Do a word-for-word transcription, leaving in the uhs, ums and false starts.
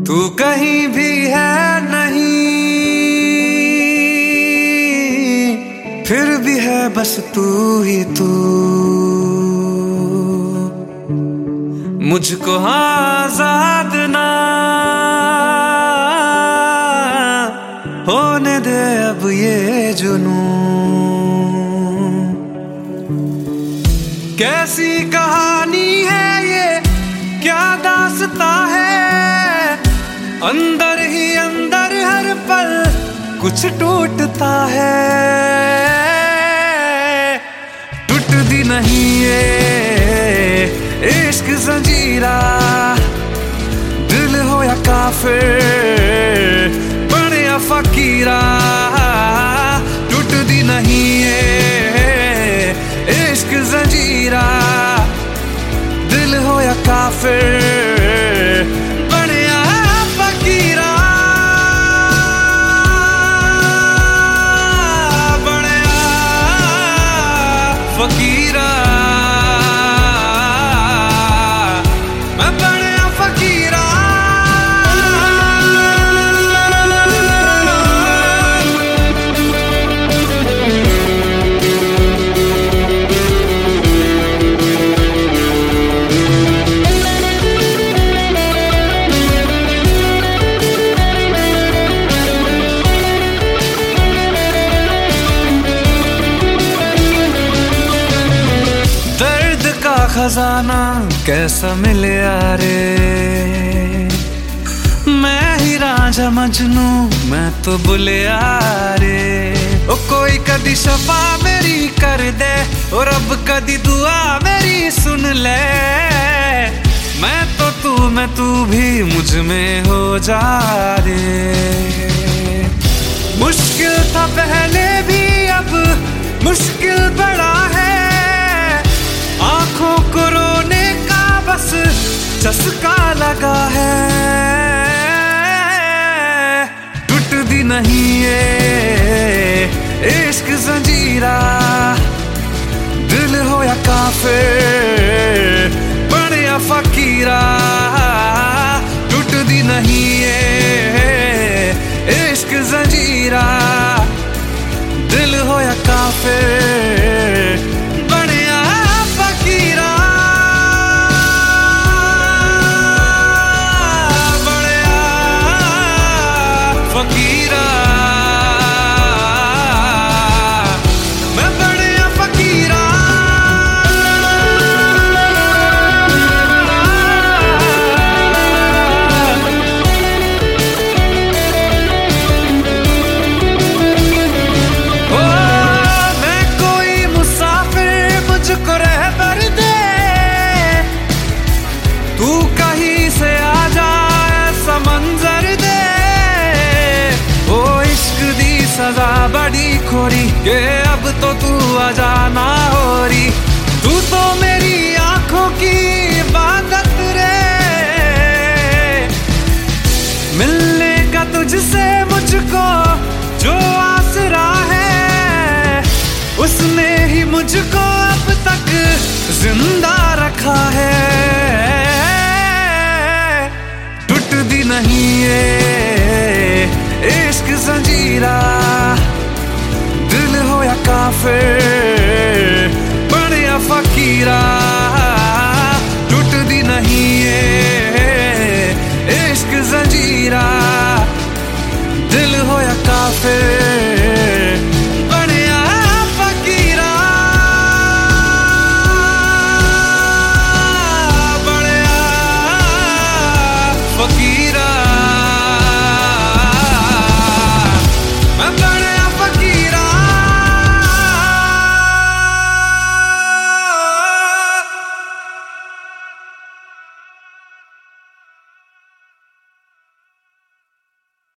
तू कहीं भी है नहीं, फिर भी है बस तू ही तू। मुझको आजाद ना होने दे अब ये जुनूं। कैसी कहानी है ये, क्या दास्तां है, अंदर ही अंदर हर पल कुछ टूटता है। टूटती नहीं ये इश्क जंजीरा, दिल हो या काफिर बने या फकीरा। टूटती नहीं ये इश्क जंजीरा, दिल हो या काफिर बने या फकीरा। बने या फकीरा, मैं बने या फकीरा। खजाना कैसा मिले यारे, मैं ही राजा मजनू मैं तो बुले यारे। ओ कोई कदी शफा मेरी कर दे, और अब कदी दुआ मेरी सुन ले। मैं तो तू मैं तू भी मुझ में हो जा रे। मुश्किल था पहले भी अब मुश्किल बड़ा है, आंखों को रोने का बस चस्का लगा है। टूटती नहीं ये इश्क जंजीरा, दिल हो या काफिर बने या फकीरा। टूटती नहीं ये इश्क जंजीरा, दिल हो या काफिर बने या फकीरा। बने या फकीरा, मैं बने या फकीरा। मुझको रहबर दे, तू कहीं से आ जाए समंजर दे। ओ इश्क दी सजा बड़ी खोरी के अब तो तू आ जाना हो रही। तू तो मेरी आंखों की इबादत रे, मिलने का तुझसे मुझको जो आसरा है, उसने ही मुझको अब तक जिंदा रखा है। टूटती नहीं ये इश्क जंजीरा, दिल हो या काफिर बने या फकीरा। टूटती नहीं ये इश्क जंजीरा, दिल हो या काफिर